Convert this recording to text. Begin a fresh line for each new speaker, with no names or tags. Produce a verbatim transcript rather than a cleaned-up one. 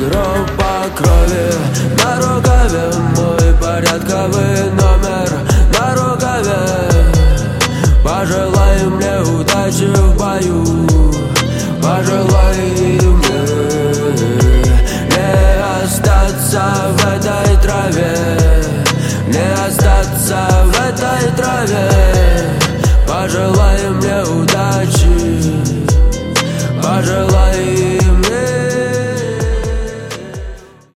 гроб по крови. На рукаве мой порядковый номер. На рукаве пожелай мне удачи в бою. Пожелай мне не остаться в этой траве. Не остаться в этой траве. Пожелай